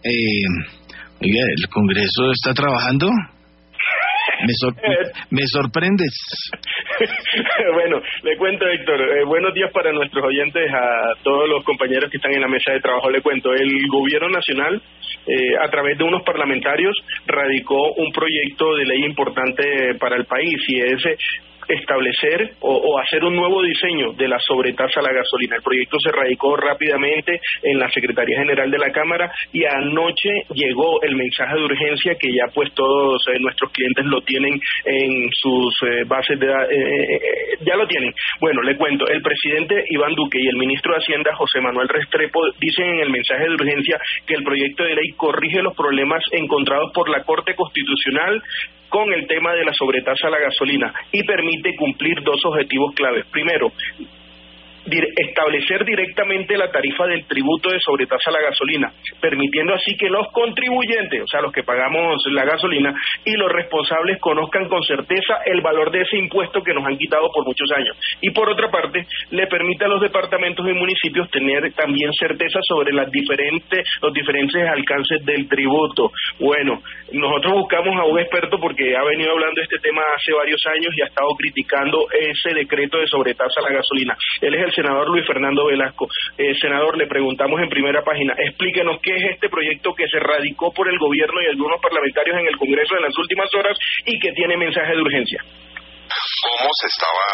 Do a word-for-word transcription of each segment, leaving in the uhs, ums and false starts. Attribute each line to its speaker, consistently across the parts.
Speaker 1: Eh, oiga, ¿el Congreso está trabajando? Me, sor me sorprendes.
Speaker 2: Bueno, le cuento, Héctor, eh, buenos días para nuestros oyentes, a todos los compañeros que están en la mesa de trabajo. Le cuento, el gobierno nacional, eh, a través de unos parlamentarios, radicó un proyecto de ley importante para el país, y es establecer o, o hacer un nuevo diseño de la sobretasa a la gasolina. El proyecto se radicó rápidamente en la Secretaría General de la Cámara, y anoche llegó el mensaje de urgencia que ya pues todos eh, nuestros clientes lo tienen en sus eh, bases de datos, eh, eh, ya lo tienen. Bueno, le cuento, el presidente Iván Duque y el ministro de Hacienda José Manuel Restrepo dicen en el mensaje de urgencia que el proyecto de ley corrige los problemas encontrados por la Corte Constitucional con el tema de la sobretasa a la gasolina y permite cumplir dos objetivos claves. Primero, establecer directamente la tarifa del tributo de sobretasa a la gasolina, permitiendo así que los contribuyentes, o sea, los que pagamos la gasolina, y los responsables conozcan con certeza el valor de ese impuesto que nos han quitado por muchos años. Y por otra parte, le permite a los departamentos y municipios tener también certeza sobre las diferentes, los diferentes alcances del tributo. Bueno, nosotros buscamos a un experto porque ha venido hablando de este tema hace varios años y ha estado criticando ese decreto de sobretasa a la gasolina. Él es el senador Luis Fernando Velasco. Eh, senador, le preguntamos en primera página, explíquenos qué es este proyecto que se radicó por el gobierno y algunos parlamentarios en el Congreso en las últimas horas y que tiene mensaje de urgencia.
Speaker 3: ¿Cómo se estaba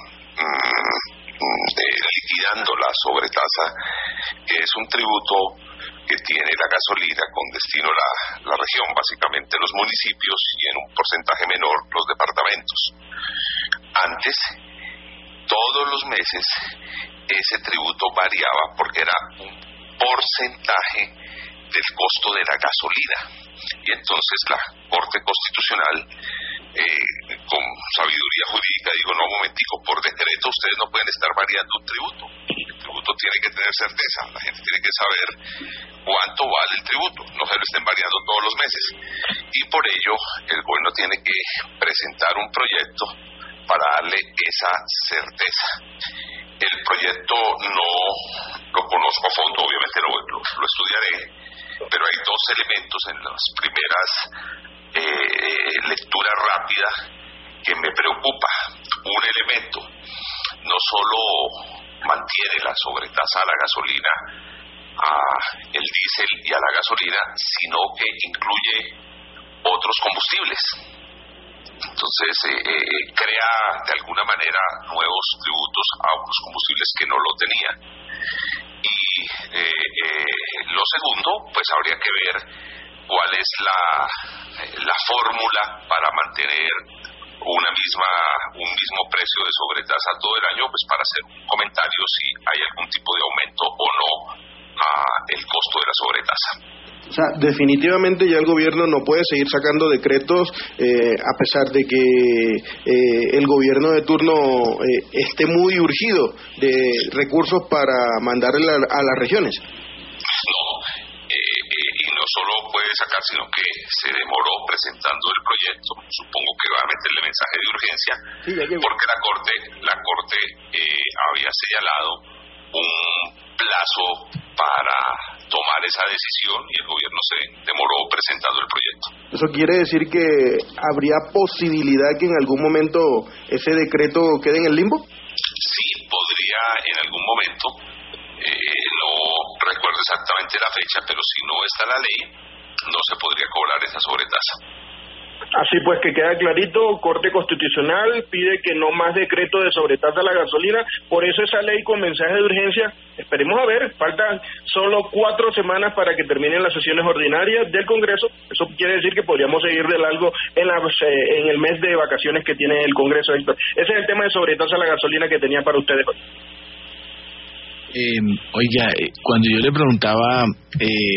Speaker 3: mmm, eh, liquidando la sobretasa, que es un tributo que tiene la gasolina con destino a la, la región, básicamente los municipios, y en un porcentaje menor los departamentos? Antes, todos los meses ese tributo variaba porque era un porcentaje del costo de la gasolina, y entonces la Corte Constitucional, eh, con sabiduría jurídica, dijo: no, un momentico, por decreto ustedes no pueden estar variando un tributo. El tributo tiene que tener certeza, la gente tiene que saber cuánto vale el tributo, no se lo estén variando todos los meses, y por ello el gobierno tiene que presentar un proyecto para darle esa certeza. El proyecto no lo conozco a fondo, obviamente lo, lo, lo estudiaré, pero hay dos elementos en las primeras eh, lecturas rápidas que me preocupa. Un elemento, no solo mantiene la sobretasa a la gasolina, a el diésel y a la gasolina, sino que incluye otros combustibles. Entonces eh, eh, crea de alguna manera nuevos tributos a unos combustibles que no lo tenían. Y eh, eh, lo segundo, pues habría que ver cuál es la, la fórmula para mantener una misma un mismo precio de sobretasa todo el año, pues para hacer un comentario si hay algún tipo de aumento o no a el costo de la sobretasa.
Speaker 2: O sea, definitivamente ya el gobierno no puede seguir sacando decretos eh, a pesar de que eh, el gobierno de turno eh, esté muy urgido de recursos para mandarle a, a las regiones.
Speaker 3: No, eh, eh, y no solo puede sacar, sino que se demoró presentando el proyecto. Supongo que va a meterle mensaje de urgencia, sí, porque la Corte, la Corte eh, había señalado un plazo para tomar esa decisión y el gobierno se demoró presentando el proyecto.
Speaker 2: ¿Eso quiere decir que habría posibilidad que en algún momento ese decreto quede en el limbo?
Speaker 3: Sí, podría en algún momento, eh, no recuerdo exactamente la fecha, pero si no está la ley, no se podría cobrar esa sobretasa.
Speaker 2: Así pues, que queda clarito, Corte Constitucional pide que no más decreto de sobretasa a la gasolina, por eso esa ley con mensaje de urgencia, esperemos a ver, faltan solo cuatro semanas para que terminen las sesiones ordinarias del Congreso. Eso quiere decir que podríamos seguir de largo en, la, en el mes de vacaciones que tiene el Congreso, Héctor. Ese es el tema de sobretasa a la gasolina que tenía para ustedes.
Speaker 1: Eh, oiga, cuando yo le preguntaba... Eh...